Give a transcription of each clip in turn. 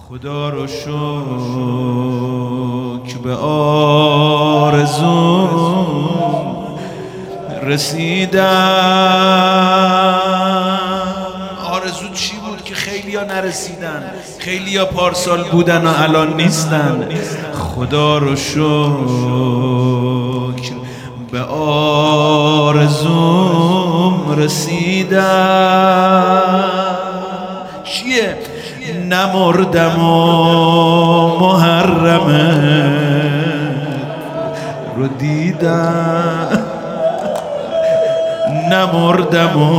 خدا رو شکر به آرزوم رسیدم. آرزو چی بود که خیلیا نرسیدن؟ خیلیا پارسال بودن و الان نیستن. خدا رو شکر به آرزوم رسیدم. چیه؟ نمردم و محرمه رو دیدم. نمردم و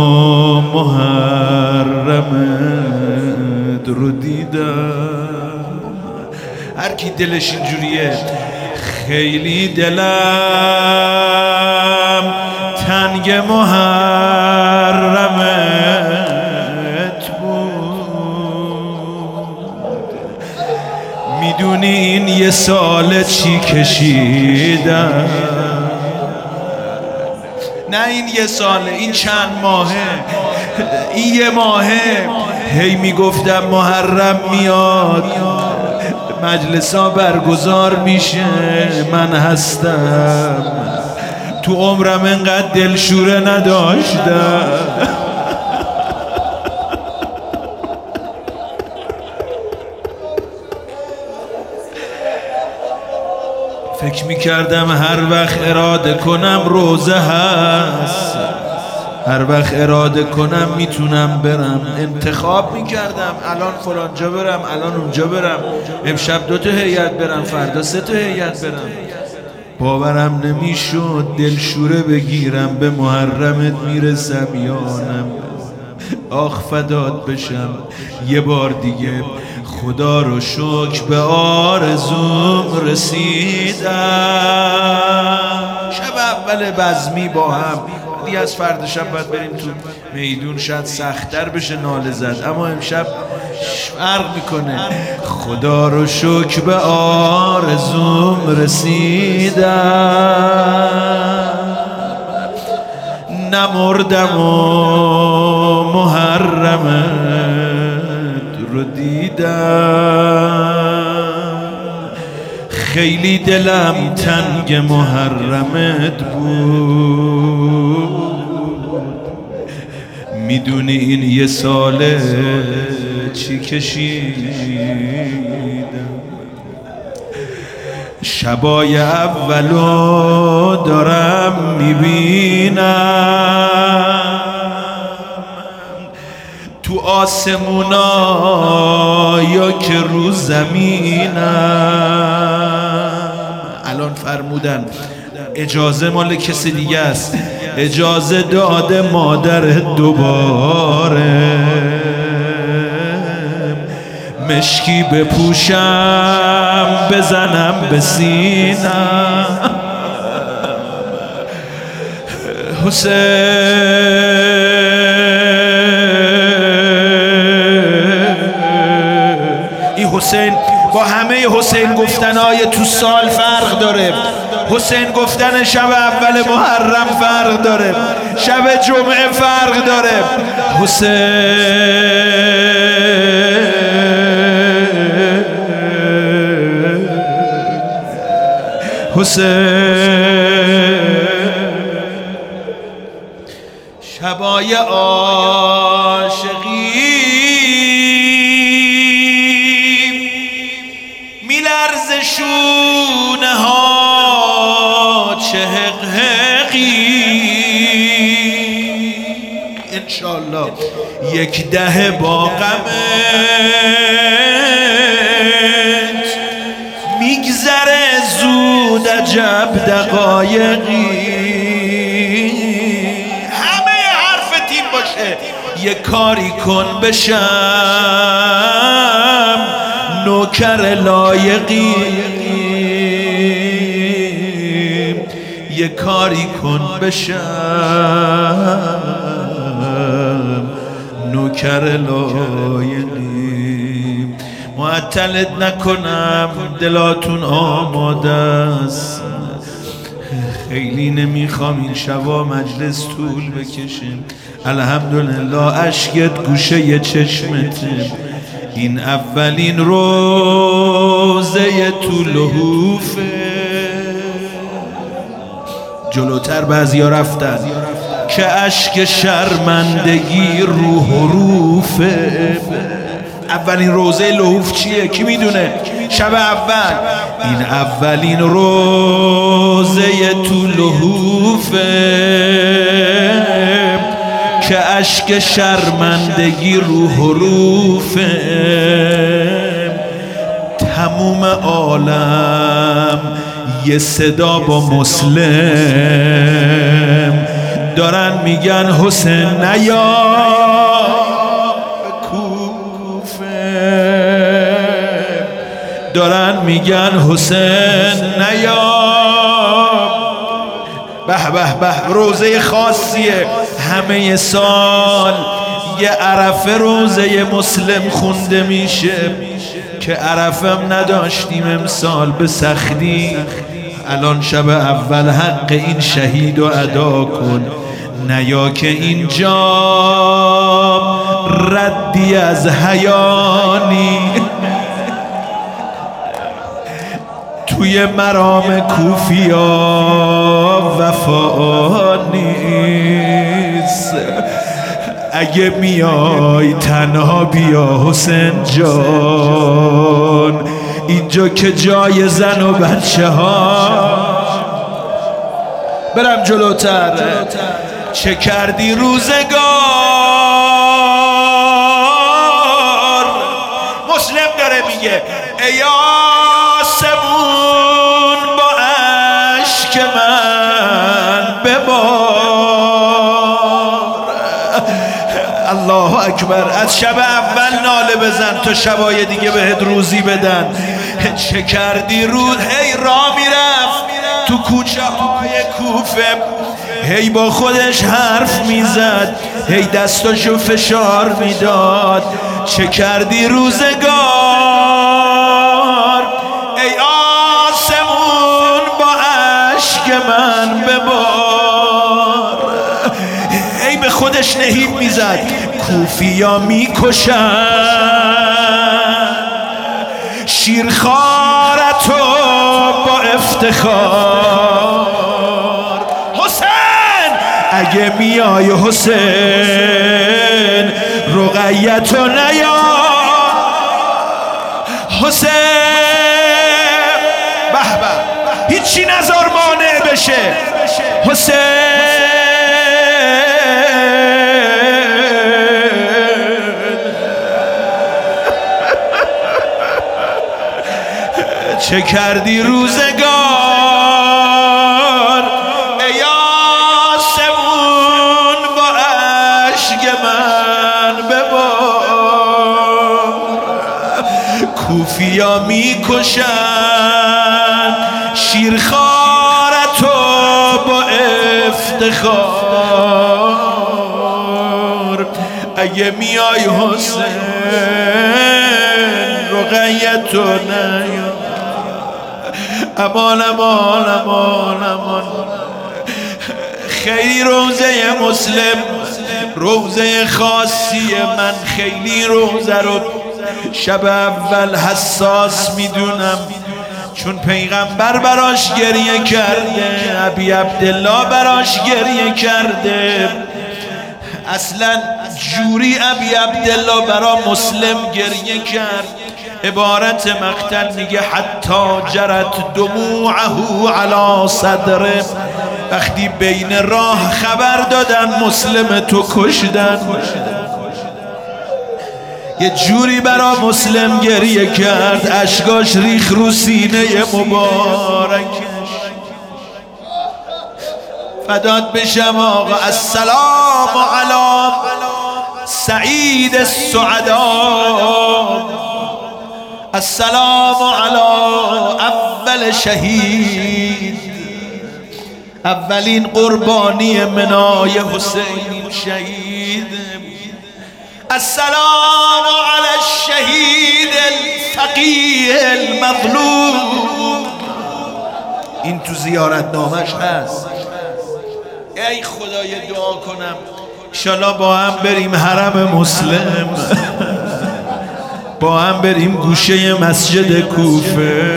محرمت رو دیدم. هر کی دلش اینجوریه، خیلی دلم تنگ محرمت بود. میدونی این یه سال چی کشیدم؟ نه این یه ساله، این چند ماهه، این یه ماهه. هی میگفتم محرم میاد، مجلسا برگزار میشه، من هستم. تو عمرم انقدر دلشوره نداشتم. فکر میکردم هر وقت اراده کنم روزه هست، هر وقت اراده کنم میتونم برم. انتخاب میکردم الان فلانجا برم، الان اونجا برم، امشب 2 تا هیئت برم، فردا 3 تا هیئت برم. باورم نمیشد دلشوره بگیرم به محرمت میرسم یا نه. آخ فدات بشم یه بار دیگه. خدا رو شکر به آرزوم رسیدم. شب اول بزمی با هم، ولی از فردا شب باید بریم تو میدون، شاید سخت‌تر بشه ناله زد، اما امشب فرق میکنه. خدا رو شکر به آرزوم رسیدم. نمردم و محرمت رو دیدم. خیلی دلم تنگ محرمت بود. میدونی این یه ساله چی کشیدم؟ شبای اولو دارم میبینم تو آسمونا یا که رو زمینم. الان فرمودن اجازه مال کسی دیگه است، اجازه داده مادر دوباره مشکی بپوشم بزنم به سینم. حسین با همه حسین گفتنهای تو سال فرق داره. حسین گفتن شب اول محرم فرق داره، شب جمعه فرق داره. حسین شبای عاشقی میلرز شونه ها چه حقحقی. انشالله 1 دهه با غمت میگذره زود عجب دقایقی. همه حرف تیم باشه، یه کاری کن بشم نوکر لایقی. یه کاری کن بشم نوکر لایقی. معطلت نکنم دلاتون آماده است، خیلی نمیخوام این شبا مجلس طول بکشیم. الحمدلله اشکت گوشه چشمته، این اولین روزه تو لحوفه. جلوتر بعضیا رفتن که اشک شرمندگی رو حروفه. اولین روزه لحوف چیه؟ کی میدونه؟ شب اول. این اولین روزه تو لحوفه که اشک شرمندگی رو حروفه. تموم عالم یه صدا با مسلم دارن میگن حسین نیا کوفه. دارن میگن حسین نیا. به به به، روزه خاصیه. همه سال یه عرفه روزه مسلم خونده میشه که عرفم نداشتیم امسال به سختی. الان شب اول حق این شهید رو ادا کن. نیا که اینجا ردی از حیانی توی مرام کوفیا وفا نیست. اگه میای تنها بیا حسین جان، اینجا که جای زن و بچه ها. برم جلوتر. چه کردی روزگار؟ مسلم داره میگه ای آسمون با اشک من ببار. الله اکبر. از شب اول ناله بزن تا شبای دیگه بهت روزی بدن. چه کردی روز؟ هی راه میرفت تو کوچه های کوفه، هی با خودش حرف میزد، هی دستاشو فشار میداد. چه کردی روزگار؟ ای آسمون با اشک من ببار. هی به خودش نهیب میزد کوفیا میکشن شیرخوارتو با افتخار. حسین اگه میای حسین رقیتو نیا. حسین به به، هیچی نذار مانع بشه. حسین چه کردی روزگار؟ ای آسمون با اشک من ببار. کوفیا میکشن شیرخوارتو با افتخار. اگه میای حسین رقیتو نیا. امان امان امان امان. خیلی روزه مسلم روزه خاصی. من خیلی روزه رو شب اول حساس میدونم، چون پیغمبر براش گریه کرده، ابی عبدالله براش گریه کرده. اصلا جوری ابی عبدالله برا مسلم گریه کرد. عبارت مقتل میگه حتی جرت دموعه علی صدره. وقتی بین راه خبر دادن مسلم تو کشدن، یه جوری برا مسلم گریه کرد اشکاش ریخ رو سینه مبارکش. فدات بشم آقا. السلام علی سعید السعدا، السلام علی اول شهید، اولین قربانی منای حسین شهید. السلام علی الشهید الفقیه المظلوم. این تو زیارت نامش هست. ای خدای دعا کنم انشالله با هم بریم حرم مسلم. با هم بریم گوشه مسجد کوفه،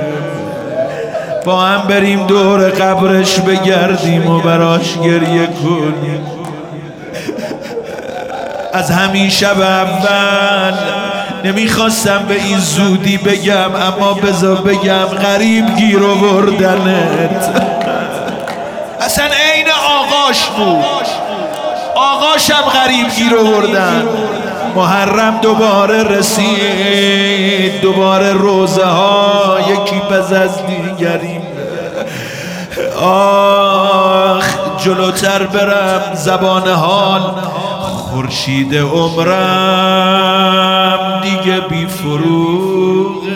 با هم بریم دور قبرش بگردیم و براش گریه کنیم. از همین شب اول نمیخواستم به این زودی بگم، اما بذار بگم غریب گیر آوردنت. اصلا عین آقاش بود، آقاشم غریب گیر آوردن. محرم دوباره رسید، دوباره روزه ها یکی پس از دیگری. آخ جلوتر برم زبان حال، خورشید عمرم دیگه بی فروغه.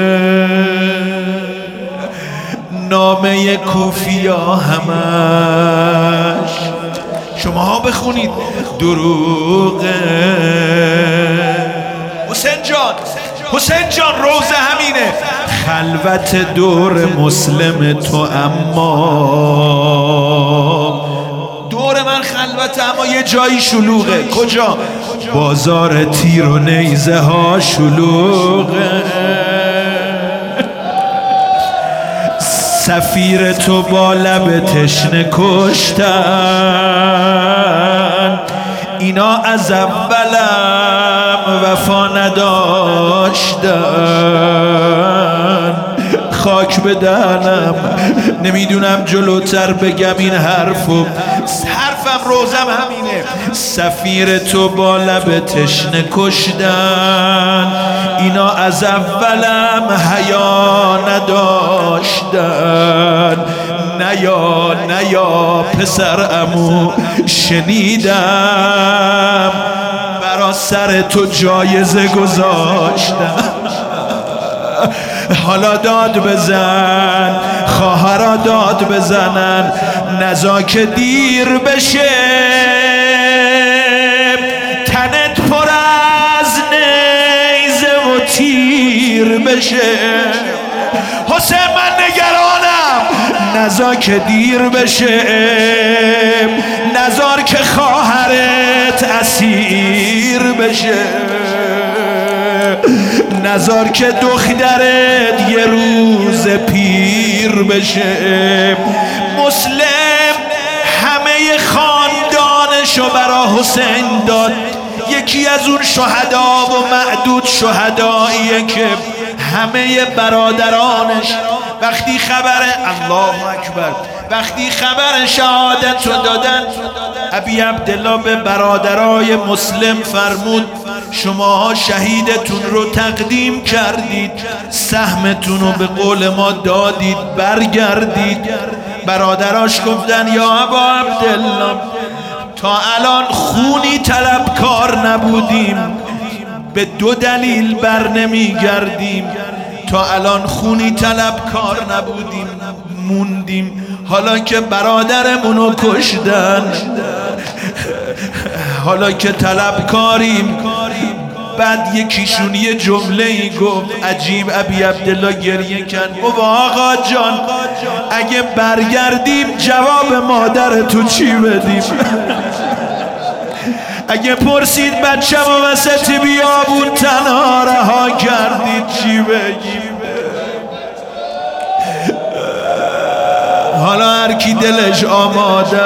نامه کوفیا همش شماها بخونید دروغه. حسین جان روزه همینه، خلوت دور مسلم تو، اما دور من خلوت اما یه جایی شلوغه. کجا؟ بازار تیر و نیزه ها شلوغه. سفیر تو با لب تشنه کشتن، اینا از اولم وفا نداشتن. خاک بدنم نمیدونم جلوتر بگم این حرفم روزم همینه. سفیر تو با لب تشنه کشتن، اینا از اولم حیا نداشتن. نیا پسر عمو شنیدم برا سر تو جایزه گذاشتم. حالا داد بزن، خواهرا داد بزنن، نزا که دیر بشه تنت پر از نیزه و تیر بشه. حسین من نگرانم، نزا که دیر بشه، نزار که خواهرت اسیر بشه، نزار که دخترت یه روز پیر بشه. مسلم همه خاندانشو برا حسین داد. یکی از اون شهدا و معدود شهداییه که همه برادرانش وقتی خبر الله اکبر وقتی خبر شهادت رو دادن، ابی عبدالله به برادرای مسلم فرمود شماها شهیدتون رو تقدیم کردید، سهمتون رو به قول ما دادید، برگردید. برادراش گفتن یا ابا عبدالله تا الان خونی طلبکار نبودیم، به دو دلیل بر نمی گردیم. تا الان خونی طلبکار نبودیم، موندیم. حالا که برادرمونو کشتن، حالا که طلبکاریم. بعد یکیشون یه جمله ای گفت عجیب، ابی عبدالله گریه کن، گفت آقا جان اگه برگردیم جواب مادر تو چی بدیم؟ اگه پرسید بچه ما وسط بیابون تنها رها کردید چی بگیم؟ حالا هر کی دلش آماده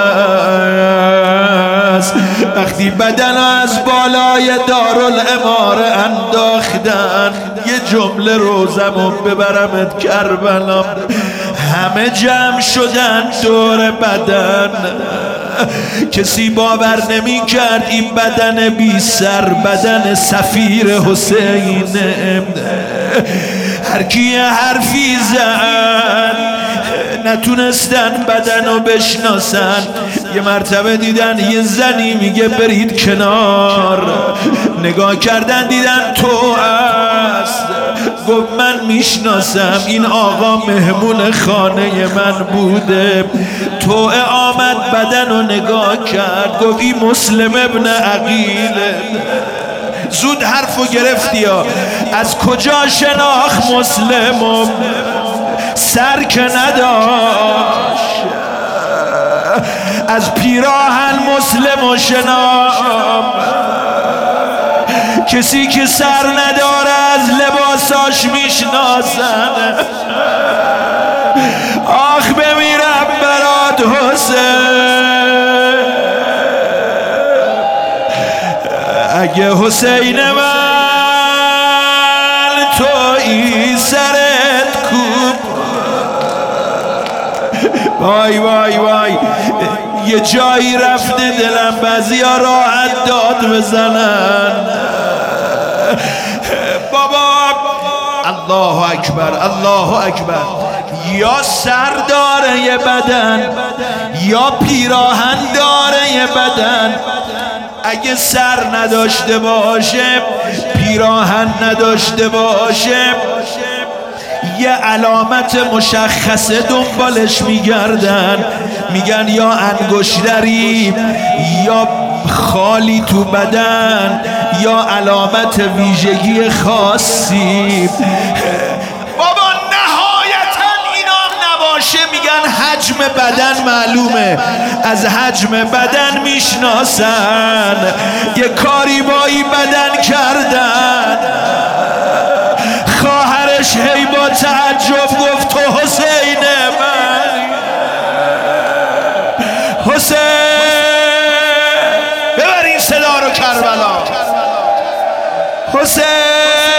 است، وقتی بدن از بالای دارالاماره انداختن، یه جمله روزمو ببرمت کربلا. همه جمع شدن دور بدن، کسی باور نمی کرد این بدن بی سر بدن سفیر حسینه. هر کی حرفی زد نتونستن بدنو بشناسن. یه مرتبه دیدن یه زنی میگه برید کنار، نگاه کردن دیدن تو است. گفت من میشناسم، این آقا مهمون خانه من بوده. تو آمد بدنو نگاه کرد، گفت این مسلم ابن عقیله. زود حرفو گرفتی ها. از کجا شناخت مسلمو؟ سر که نداشت. از پیراهن مسلمو شناخت. کسی که سر نداره از لباساش میشناسن. آخ بمیرم برات حسین، اگه حسین من تویی سرت کوب. وای وای وای، یه جایی رفته دلم بعضیا راحت داد بزنن. بابا الله اکبر الله اکبر. یا سر داره یه بدن یا پیراهن داره یه بدن. اگه سر نداشته باشه، پیراهن نداشته باشه، یه علامت مشخصه دنبالش میگردن، میگن یا انگشتری یا خالی تو بدن یا علامت ویژگی خاصی. بابا نهایتا اینام نباشه میگن حجم بدن معلومه، از حجم بدن میشناسن. یه کاری با این بدن کردن. خواهرش هی با تعجب گفت تو حسین من، حسین. ببر این صدا رو کربلا. حسین